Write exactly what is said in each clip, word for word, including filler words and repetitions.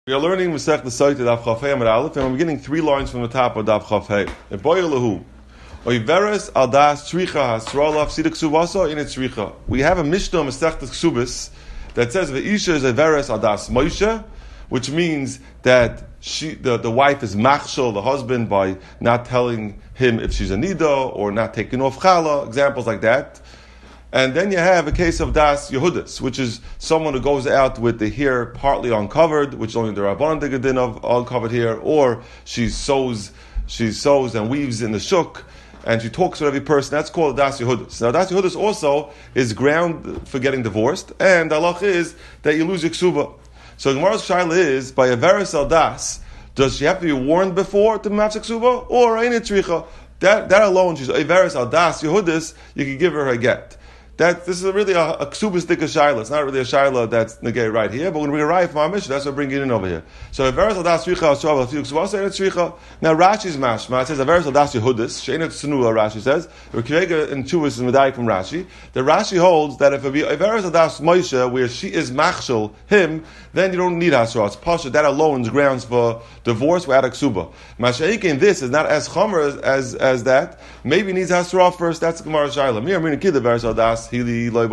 We are learning Masech the site of Daf Chaf Hei Amud Aleph, and we're beginning three lines from the top of Daf Chaf Hei. Eboyelahu, Oiveres Aldas Tzricha Hasrolav Sidik Ksubasa in Tzricha. We have a Mishnah Masech the Ksubis that says Veisha is Averes Aldas Moshe, which means that she, the, the wife is machshel the husband by not telling him if she's a nida or not taking off challah, examples like that. And then you have a case of Das Yehudis, which is someone who goes out with the hair partly uncovered, which only the Rabban Digadin of uncovered hair, or she sews, she sews and weaves in the shuk, and she talks with every person. That's called Das Yehudis. Now, Das Yehudis also is ground for getting divorced, and the halach is that you lose your ksuba. So Gemara's shaila is, by a veris al das, does she have to be warned before to mafsek ksuba, or ain't it tzricha? That that alone, she's a veris al das Yehudis, you can give her a get. That this is really a, a ksubas dik shaila. It's not really a shaila that's negay right here, but when we arrive from our mission, that's what we're bringing in over here. So a veris al das tzricha asrav afiyu ksubasa ain't tzricha. Now Rashi's mashma, it says a veris al das Yehudis she'ain't tznua. Rashi says Rekega and Chuvas is medayik from Rashi. The Rashi holds that if it be a veris al das Moshe where she is machshel him, then you don't need hasra. It's pasha. That alone is grounds for divorce without a ksuba. Mashaik in this is not as chomer as, as as that. Maybe needs hasra first. That's Gemara shaila. Mir mina kid the veris al das. Since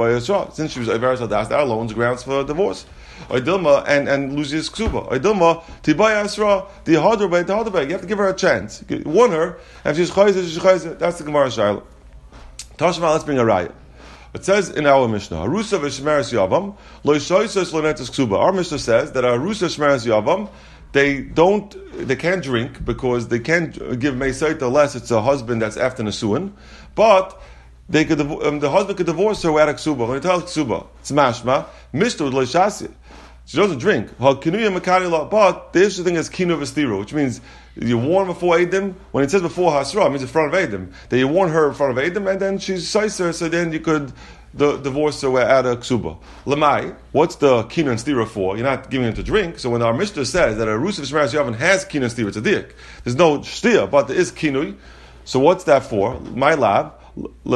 she was a veris al das, that alone is grounds for divorce. Oidilma and and loses ksuba. Oidilma tibay asra the harder way the harder way. You have to give her a chance. Warn her, and if she's chayzer, she's chayzer. That's the Gemara shaila. Tashma, let's bring a raya. It says in our Mishnah, Harusa v'shmeres yavam lo shoysos lo netes ksuba. Our Mishnah says that Harusa shmeres yavam, they don't, they can't drink because they can't give meisait unless it's a husband that's after nesuin, but they could, um, the husband could divorce her without a ksuba. When you tell ksuba, it's mashma, mishto lo shasi. She doesn't drink. But the issue thing is kinu v'stira, which means you warn before Edom. When it says before Hasra, it means in front of Edom. That you warn her in front of Edom, and then she's seiser, so then you could the, divorce her without a ksuba. Lamai, what's the kinu and stira for? You're not giving her to drink. So when our Mishnah says that a Rusav Shmeres Yavan has kinu and stira, it's a dik. There's no stira, but there is kinu. So what's that for? My lab. To be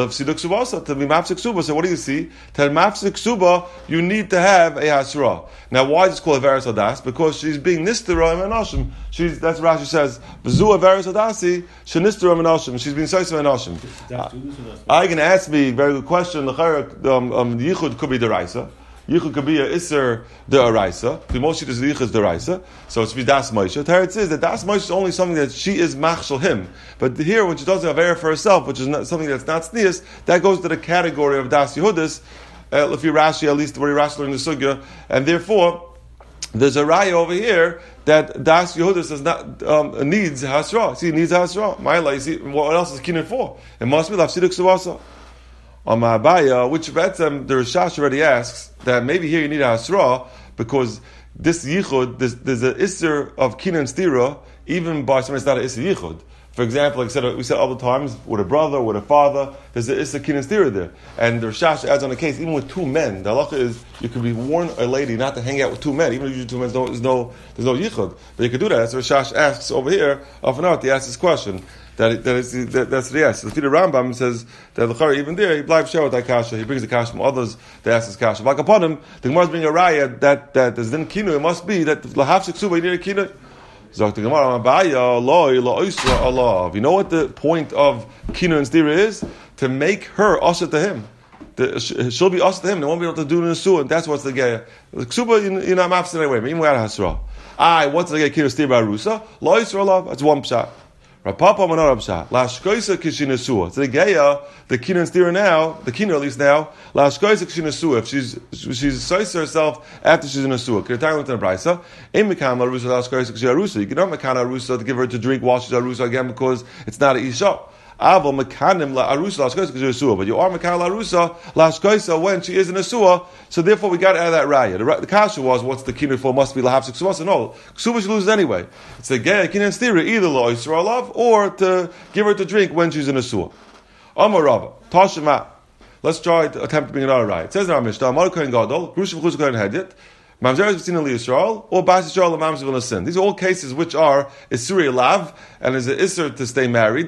mafsik suba. So what do you see? To mafsik suba, you need to have a hasra. Now, why is it called a veris adas? Because she's being nistera menashim. She's that's what Rashi says. V'zu a veris adasi shenistera menashim. She's being soisa menashim. I can ask me a very good question. The um, um, yichud could be deraisa. Yichud could be a iser deraisa. The most is the yichud is deraisa. So it's das Moshe. Teretz is that das Moshe is only something that she is machshel him. But here, when she does a vera for herself, which is not, something that's not sneas, that goes to the category of das Yehudis. Uh, if you Rashi, at least where Rashi learned the sugya, and therefore there's a raya over here that das Yehudis does not um, needs hasra. See, it needs hasra. My life. See, what else is kinyan for? It must be lafsidik suvasa. On my abaya, which Betzem, the Rishash already asks that maybe here you need a hasra because this yichud, this, there's an isser of kina and stira, even by somebody that's not an isser yichud. For example, like I said, we said all the times with a brother, with a father, there's an isser kina and stira there. And the Rishash adds on the case, even with two men, the halacha is you could be warn a lady not to hang out with two men, even if you two men, there's no, there's no yichud. But you could do that. That's what Rishash asks over here. Often out, he asks this question. That, that is, that, that's the yes. The Rambam says that the Chari, even there, he blives share with that kasha. He brings the kasha from others that ask his kasha. Like upon him, the Gemara is bringing a raya that that there's then kinu. It must be that lahafsik suba you need a kinu. Zok the Gemara Abaya loy lo oisra alav. You know what the point of kinu and stira is? To make her usher to him. The, she'll be usher to him. They won't be able to do the nesuah, and that's what's the gay. The ksuba you're not mafsed anyway. Even without hasra. I what's the gay kinu stira arusa lo oisra alav. That's one pshat. Rapapa Manor Absha. Lashkoisa Kishinasua. So the Geya, the Kina and Stira now, the Kina at least now, Lashkoisa Kishinasua. If she's she's sois herself after she's in a suah. Kirtan with the Brisa. Ein Mekana Rusa Lashkoisa Kisharusa. You cannot Mekana Rusa to give her to drink while she's Arusa again because it's not an Isha. Avo Mekanim La Arusa Lashkoisa Kisharusa. But you are Mekana La Arusa Lashkoisa when she is in a suah. So therefore we got out of that raya. The, the kasha was what's the kinu for? Must be lahafsik ksubasa. No, ksuba she loses anyway. It's a gay kinu and stira either lo yisra love or to give her to drink when she's in a suah. Amar Rava Tashima. Let's try to attempt to bring another raya. It says in our Mishnah, Amar Kohen Gadol, Grusha v'chus Kohen Hedit, Mamzer V'tzin Ali Yisrael, or Bas Yisrael Mamzer V'nasin. These are all cases which are Isuri Lav and is an Isser to stay married,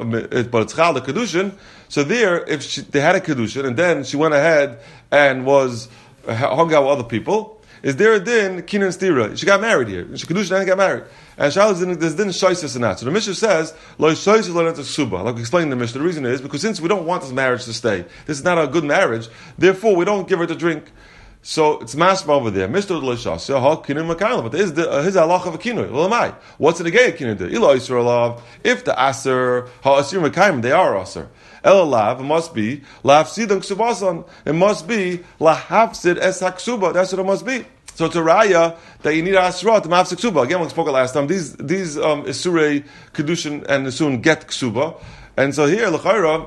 but it's Chal the Kedushin. So there, if she, they had a Kedushin and then she went ahead and was hung out with other people, is there a din Kina and Stira? She got married here. She Kedusha and got married. And Shalos didn't, there's din Shaisis in that. So the Mishnah says, Lo Shaisis Lo Neta Ksuba. Like we explained in the Mishnah, the reason is because since we don't want this marriage to stay, this is not a good marriage, therefore we don't give her to drink. So it's mashma over there. Mister L'Shas, ha kinui makayla. But is the uh, his halacha of a kinui? Well, am I? What's in the gay kinui do? Ilo Yisrael. If the aser ha asir makayim, they are aser. El lav, it must be la'afsidam ksubasan. It must be la'hafsid es haksuba. That's what it must be. So it's a raya that you need asra to mafsik ksuba. Again, we spoke last time. These these um, isurei kedushin and isun get ksuba, and so here l'chayra.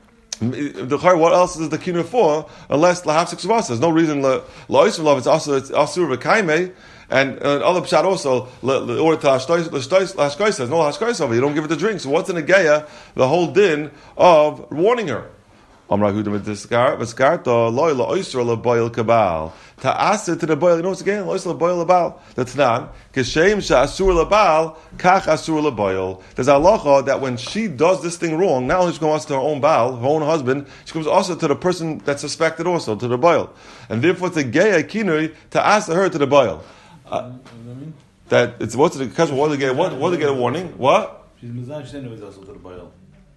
The what else is the kinu for unless lahafsik ksuba? There's no reason la la'israel. It's also it's asur v'kaime. And uh, other pshat also, or to hashkois says no hashkois over. You don't give it the drink. So what's in the geya? The whole din of warning her. Amra hudim v'tiskar v'skarto loy la'oisra la'boil kabal ta'aser to the boil. You know what's again? La'oisra la'boil labal. That's not kishem sha'asur labal kach asur laboil. There's a halacha that when she does this thing wrong, not only she comes to her own baal, her own husband, she comes also to the person that's suspected also to the boil, and therefore it's a geya kinui to ask her to the boil. Uh, that it's what's the question? What they get? What what they get a warning? What? She's mizan. She said it was also to the boil.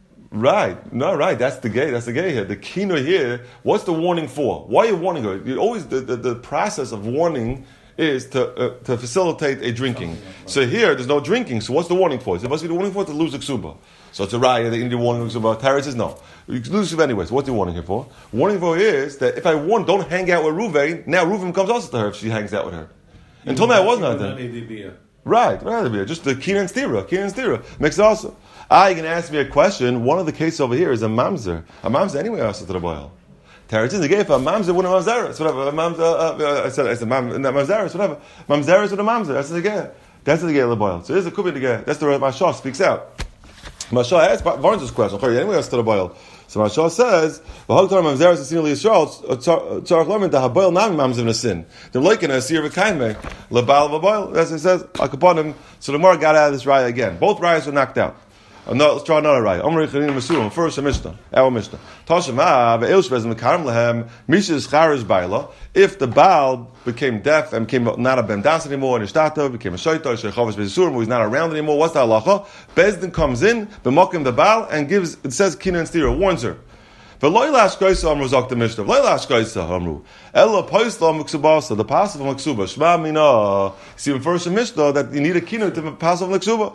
Right, no, right. That's the gay. That's the gay here. The kino here. What's the warning for? Why are you warning her? You always the, the, the process of warning is to uh, to facilitate a drinking. So here there's no drinking. So what's the warning for? It must be the warning for to lose the ksuba. So it's a raya. The Indian warning ksuba. Tarot says no. You can lose ksuba anyway. So what's the warning here for? Warning for is that if I warn, don't hang out with Ruvain. Now Ruvain comes also to her if she hangs out with her. Until now, it wasn't that. Right, right. Just the kina and stira, kina and stira makes it also. Ah, you can ask me a question. One of the cases over here is a mamzer. A mamzer anyway also to the boil. Teretzin the gave a mamzer one of mamzeres, whatever. A mamzer, uh, I said, I said mam, mamzeres, whatever. Mamzeres with a mamzer. That's the gay. That's the gay of the boil. So here's the kubi the gay. That's the Mashah speaks out. Mashah asks Varn's question. Anyway, else to the boil. So Mashal says, "V'hagtar mamzeres asin liyisrael tzarich lomin dahaboil nami mamzer nasin." They're like in a asir v'kaime lebal v'boil. As it says, akaponim. So the Gemara got out of this raya again. Both rayas were knocked out. No, let's try another raya. Omri chanin masurim. First a mishnah, our mishnah. Tashema ve'elsh bezim mekarim lehem mishis charish baila. If the Baal became deaf and became not a bendas anymore, and ishtata became a shaitor, shechavish bezisurim, who is not around anymore, what's the halacha? Bezdin comes in, b'mokim the Baal, and gives, it says kina and stira, warns her. V'loy la'ashkoisa amru zok the mishnah. V'loy la'ashkoisa amru. Ella poisla m'ksubasa, the passive of m'ksuba. Shma mina. See in first mishnah that you need a kina to pass of m'ksuba.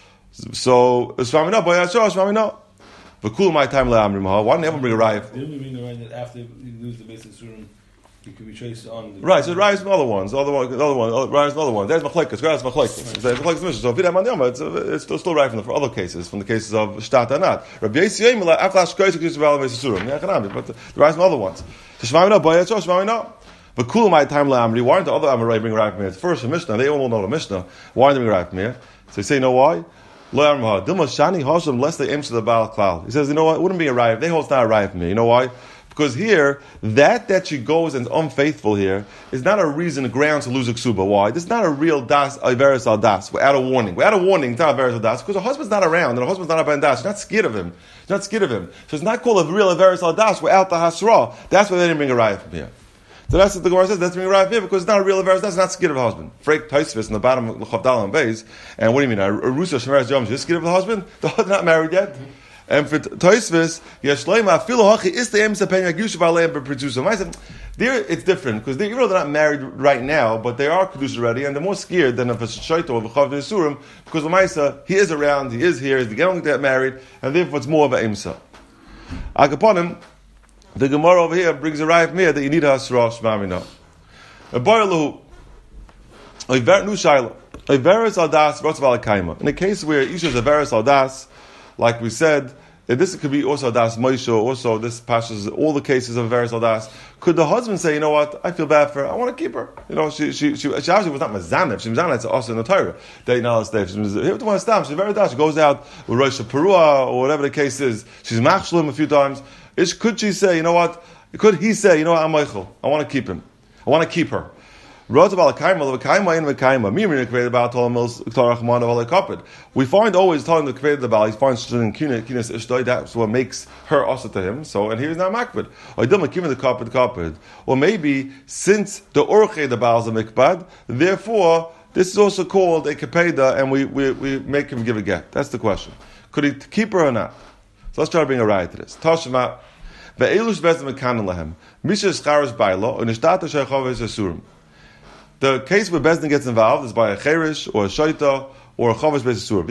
So, shma mina, boy yashor, shma mina. V'kul my time le'amrim. Why didn't they ever bring a raya? Didn't we bring the raya that after you lose the basic surim, you can be traced on the... Right, so Raya is from other ones, other one, other one, Raya is another one. There's Machlekes, Raya is Machlekes. There's Machlekes mission. So if you have Mandiyama, it's, it's still, still right from the for other cases, from the cases of Shtat and not. Rabbi Yisrael, after Ashkoyes, you can value Mesurim. Yeah, Chanami, but the Raya is from other ones. So Shmamina, Boyatcho, Shmamina. But cool my time la Amri. Why aren't the other Amorai bring Raya from here? It's first the Mishnah. They all know the Mishnah. Why aren't they bring Raya from here? So you say, you know why? Lo Amrha. Dilma Shani Hosham, lest they answer the Baal Klal. He says, you know what? It wouldn't be a Raya. They hold it's not a Raya from me. You know why? Because here, that that she goes and is unfaithful here is not a reason, a ground to lose a ksuba. Why? This is not a real das, averis al das. Without a warning. Without a warning, it's not averis al das. Because her husband's not around, and her husband's not a bandas. She's not scared of him. She's not scared of him. So it's not called a real averis al das without the hasra. That's why they didn't bring a riot from here. So that's what the Gemara says. That's bring a riot from here because it's not a real averis al das. It's not scared of the husband. Freik Taisvis in the bottom of Chavdal and Beis. And what do you mean? A Rusa Shemeres Yom is scared of the husband? The husband's not married yet. And for Toisvis, Yeshleima Filo Hachi is the Emsa Penya Gusha Valayim Producer. I said, there it's different because they, even though they're not married right now, but they are Kedusha already, and they're more scared than if a Shaito or a Chav Yisurim because Lamaisa he is around, he is here, he's getting to get married, and therefore it's more of an Emsa. Akaponim, the Gemara over here brings a raya from here that you need a Hasra Shmamina. A Boilahu, a Ver Nu Shaila, a Veris Aldas Rotzav Alakaima. In a case where Isha is a Veris Aldas, like we said, this could be also Das Moshe, also this passes all the cases of Veris Aldas. Could the husband say, you know what, I feel bad for her, I want to keep her. You know, she she she, she actually was not Mazanef, she was Mazanef, it's also in the Torah. They know stay. She was here to want to stop, she's very Das. She goes out with Rosh Perua or whatever the case is. She's Machshalim a few times. Is, could she say, you know what, could he say, you know what, I'm Michael, I want to keep him. I want to keep her. We find always telling the created the Baal, he finds that's what makes her also to him. So, and here's not makbid. Or maybe since the orche the Baal is a mikbad, therefore this is also called a kapeda, and we, we, we make him give a get. That's the question. Could he keep her or not? So let's try to bring a riot to this. Tashma ve'elush bezem mekanen lahem misha scharish bailo unishtata shechaves asurim. The case where Bezdin gets involved is by a cherish or a shaita or a chavish bezasur.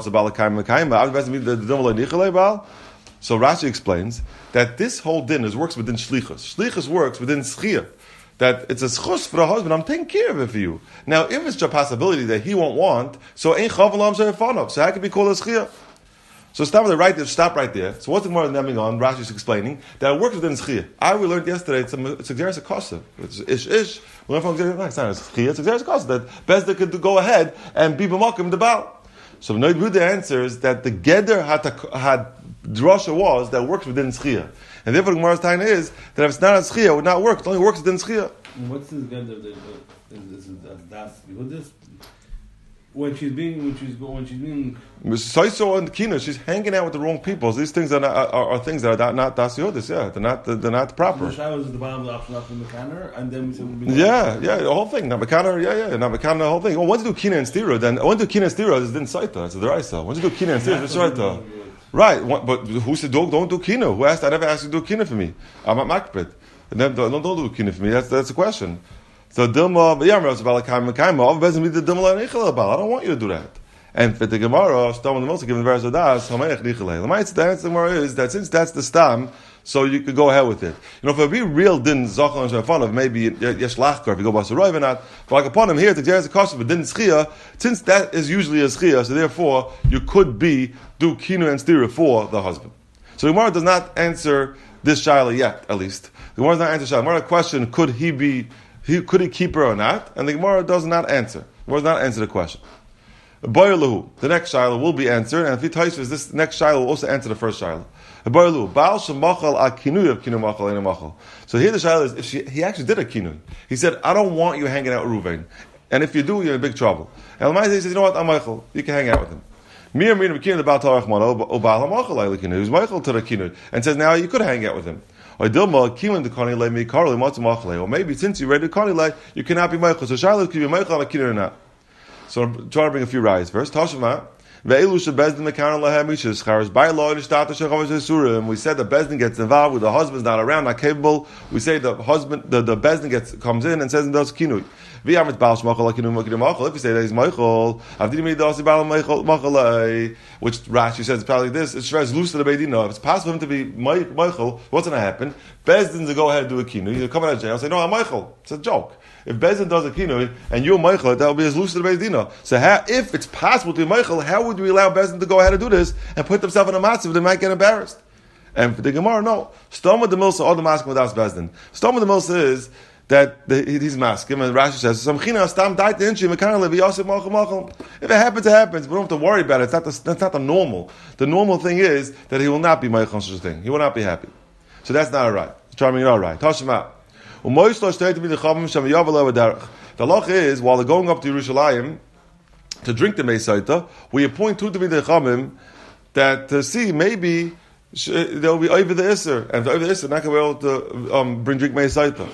So Rashi explains that this whole din is works within shlichus. Shlichus works within schia. That it's a schus for the husband. I'm taking care of it for you. Now, if it's a possibility that he won't want, so ain't chavalam she'efanov. So how can we call it schia? So stop right there. Stop right there. So what's the more than on? Rashi is explaining that it works within schia. I we learned yesterday. It's a it's a geras kosa. It's ish ish. We learned from geras. It's not schia. It's a geras kosa that Bezdin could go ahead and be b'makim the Baal. So Noid Buddha answers that the geder had had drasha was that works within schia, and therefore the Gemara's time is that if it's not a schia, it would not work. It only works within schia. What's this geder? This is das this. When she's being, when she's when she's being, Soiso and Kina, she's hanging out with the wrong people. These things are not, are, are things that are not das yodis. Yeah, they're not they're not proper. The showers at the bottom of the option after mekaner, and then we said yeah, yeah, the whole thing. Now mekaner, yeah, yeah, now mekaner, the whole thing. Well, once you do Kina and stira, then once you do Kina and stira, it's din saita. It's the raisa. Once you do Kina and stira, it's saita. Right, but who said don't don't do Kina? Who asked? I never asked you to do Kina for me. I'm at makbid. And then don't, don't do Kina for me. That's that's the question. So Dilma, yeah, I don't want you to do that. And for the Gemara, Stam the most given verse of das, Hamelech Nichalei. The answer to the Gemara is that since that's the Stam, so you could go ahead with it. You know, if it be real din Zachal and Shafan of maybe Yesh Lachkar, if you go by Saroiv or not, but like upon him here, the Geras Kosh of din Schia, since that is usually a Schia, so therefore you could be do Kinu and Stira for the husband. So the Gemara does not answer this Shaila yet, at least. The Gemara does not answer Shaila. The Gemara question, could he be He, could he keep her or not? And the Gemara does not answer. The Gemara does not answer the question. Boyalahu, the next Shiloh will be answered, and if he tells us this next Shiloh will also answer the first Shiloh. Boyalahu, Baal shemachal a kinui of kinu machal ena machal. So here the Shiloh is, if she, he actually did a kinui. He said, I don't want you hanging out with Ruvain. And if you do, you're in big trouble. And Lamai says, you know what, I'm Michael. You can hang out with him. Mir mir the kinui about Tarachman, o Baal machal ela kinui. Who's Michael to the kinui. And says, now you could hang out with him. Or maybe since you read the Konile, you cannot be Michael. So Charlotte could be Michael on a kid or not. So I'm trying to bring a few rides. First, Tashma, we said that Bezdin gets involved with the husband's not around, not capable. We say the husband, the, the Bezdin gets comes in and says and does kinui. If you say that he's Michael, which Rashi says probably this, it's loose to the Beidina. If it's possible for him to be Michael, what's going to happen? Bezdin to go ahead and do a kinui. He'll come out of jail and say, no, I'm Michael. It's a joke. If Bezdin does a kinui and you're Michael, that will be as loose to the Beidina. So how, if it's possible to be Michael, how would we allow Bezdin to go ahead and do this and put themselves in a matzav they might get embarrassed? And for the Gemara, no. Stoma the Milsa, all the masking without Bezdin. Stoma the Milsa is that the, he's masking, and Rashi says, if it happens, it happens. We don't have to worry about it. It's not the, that's not the normal. The normal thing is that he will not be Michael such a thing. He will not be happy. So that's not all right. Try me all right. Tashma. The law is, while they're going up to Yerushalayim to drink the Meisaita, we appoint two to be the Chamim that to see maybe they'll be over the Isser, and over the Isser, not going to be able to um, bring drink Meisaita.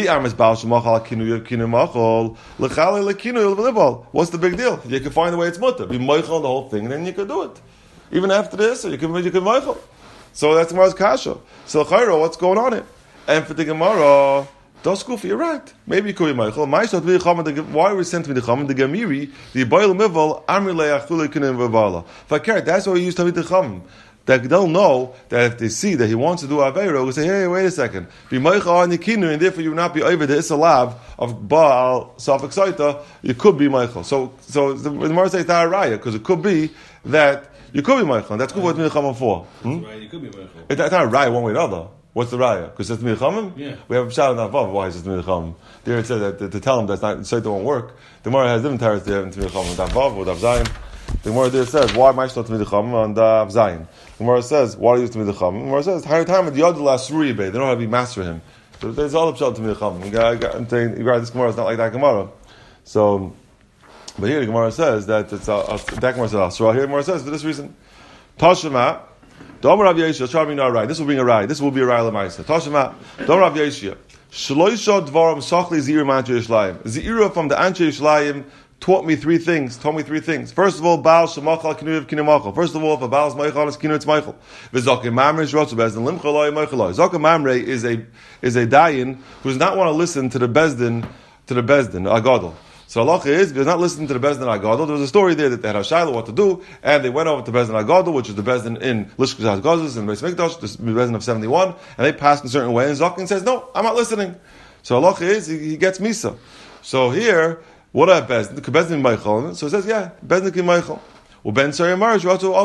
What's the big deal? You can find the way it's mutter. Be Michael the whole thing, and then you can do it. Even after the Isser, you can, you can Michael. So that's Gemara's kasha. So Chayro, what's going on here? And for the Gemara, Dos Kufi, you're right. Maybe you could be Michael. Why are we sent to the Chama? The Gamiri, the Boil Mival, Amrile Achule Kunim Vavala. Fakir, that's why we used to be the Chama. That they'll know that if they see that he wants to do Aveiro, we'll say, hey, wait a second. Be Michael on the Kinu, and therefore you will not be over the Isalav of Baal, Safak Saita, you could be Michael. So, so the Gemara says it's not a raya, because it could be that you could be Michael, and that's good what Milchama for. Hmm? Right, you could be Michael. It's not a raya one way or another. What's the raya? Because it's Milchamim? Yeah. We have a shot on Avav. Why is it Milchamim? There it says that to, to tell him that's not, Saita won't work. The Gemara has different terrors there in Milchamim, with Avav, with Avzayin. The Gemara there says, why am I still to Milchamim on the Avzayin? The Gemara says, why are you to Milchamim? The Gemara says, higher time at the Yod Lasrui Bay. They don't have to be master him. So there's all the pshat to me chacham. I'm saying, right, this Gemara is not like that Gemara. So, but here the Gemara says that it's uh, that Gemara says Asra. Here the Gemara says for this reason, Tashema. Domer Rav Yeshia, try me not right. This will bring a right. This will be a right lemaisa. Tashema. Domer Rav Yeshia. Shloisha dvarim sachli zir manche Yishlayim. Zira from the Anshe Yishlayim taught me three things. Taught me three things. First of all, Baal shemachal kinuv kinimachal. First of all, if a Baal's meichal is kinu, it's meichal. V'zakim mamre is rotzu bezdin limcha loy meichal loy. Zakim mamre is a is a dayan who does not want to listen to the bezdin to the bezdin agadol. So Allah is, they're not listening to the Bezdin Agadol. There was a story there that they had a Shiloh what to do, and they went over to Bezdin Agadol, which is the Bezdin in Lishkaz Gazos and Beis Mikdash, the Bezdin of seventy-one, and they passed in a certain way, and Zakin says, no, I'm not listening. So Allah is, he, he gets Misa. So here, what are Bezdin? The Bezdin Meichel. So it says, yeah, Bezdin Ki Meichel. Well, Ben Sarimar,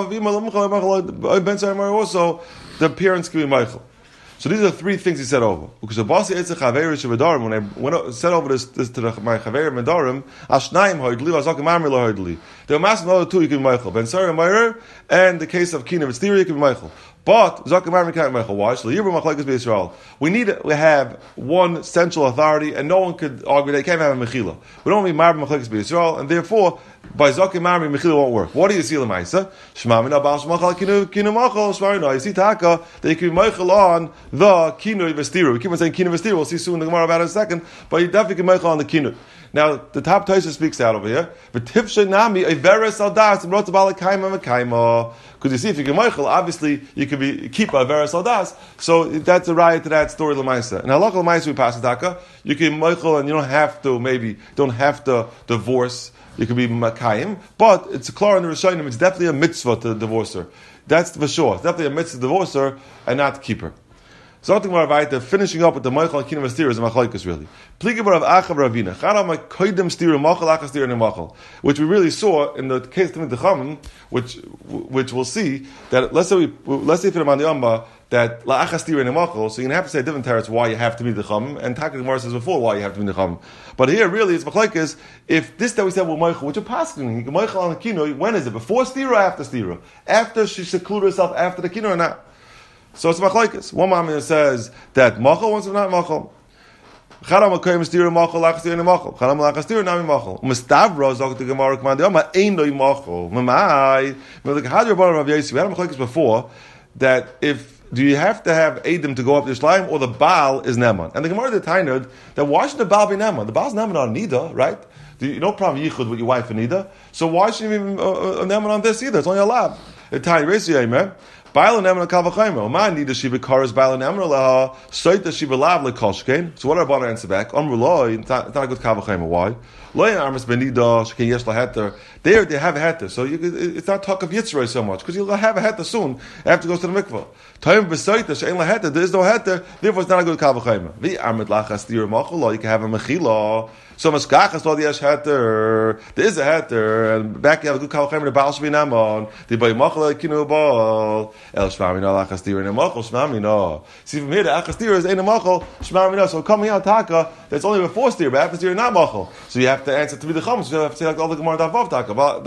Ben Sarimar also, the appearance can be Meichel. So these are three things he said over. Because the Basi Eitzach Chaveir Shevadarim, when I went, said over this, this to the, my Chaveir Medarim, Ashnaim Hoidli, Azakim Amri Lo Hoidli. There were massive other two, you can be Michael. Ben Sarah Meir, and the case of Kina Mitzvah, you can be Michael. But Zakim Amri can't be Michael. Why? So Yibra Machlekes B'Yisrael. We need to have one central authority, and no one could argue they can't have a Mechila. We don't need Marb Machlekes B'Yisrael, and therefore, by Zakim Amri, Mechila won't work. What do you see, Lemaisa? Shmamina Baal Shmachal Kinu Kinu Machal Shmarina. You see Taka, they can be Michael on the Kinu Vestiru. We keep on saying Kinu Vestiru. We'll see soon in the Gemara about it in a second. But you definitely can Michael on the Kinu. Now, the top Taisa speaks out over here. V'tifshe nami a veres al das and rotabala kaima mekaima. Because you see, if you can Michael, obviously you can be keep a veres al das. So that's a riot to that story l'maisa. And halakha l'maisa we pass Taka. You can Michael, and you don't have to maybe don't have to divorce. You can be makayim, but it's a klar in the Rishonim. It's definitely a mitzvah to divorce her. That's for sure. It's definitely a mitzvah to divorce her and not to keep her. So I think we're right. They're finishing up with the Michael and Kinam Stira is a machlokes really. Pligabar of Achav Ravina. Chana my koidem stira machal achas stira nemachal, which we really saw in the case of the Chamim, which which we'll see that let's say we let's say for the Mandiyamba that la achas stira nemachal. So you're gonna have to say different terrace why you have to meet the Chamim, and Taka Gemara says before why you have to meet the Chamim. But here really it's machlokes. If this that we said well Michael, which are passing, you can Michael on the kino. When is it? Before stira or after stira? After she secluded herself after the kino or not? So it's machlokes. One Mamina says that machal, one says not machal. Chadam akoyim stira machal, lachas stira machal. Chadam lachas stira nami machal. Umestavra zok the Gemara command yom ein loy machal. Mamai. Like how do you Rav Yossi? We had a machlokes before that if do you have to have Adam to go up the Shleim or the Baal is Neman? And the Gemara did Tainod that why should the Baal be Neman? The Baal's Neman on Nida, right? You no problem yichud with your wife and Nida. So why should you be uh, uh, Neman on this either? It's only a lab. It's Tainod Resi Amen. Baila Neman Kavachayim. Man Nida she bekaras Baila Neman laha soita she belav lekoshkein. So what are Bana answer back? Amrullah. It's not a good Kavachayim. Why? Loy armas benida she can yesh laheter. There they have a heter, so you, it's not talk of Yitzray so much because you'll have a heter soon after goes to the mikvah. Time besoita she ain't laheter. There is no heter, therefore it's not a good Kavachayim. Vi armet lachas tir machol. You can have a mechila. So maskachas lo yesh heter. There is a heter, and back you have a good Kavachayim. The Baal should be naman. The bay machol kinu bal. El shmami no lachas tir in machol shmami no. See from here the achas tir is ain't a machol shmami no. So coming out taka that's only before tir, but after tir not machol. So you have to answer to be the chum. So you have to say like all the Gemara davav taka. But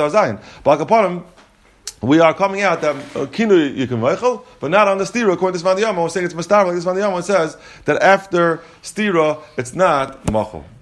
we are coming out that uh, kinu you can meichel, but not on the stira. According to this Mandiyama, we're saying it's mastar like this Mandiyama says that after stira it's not machel.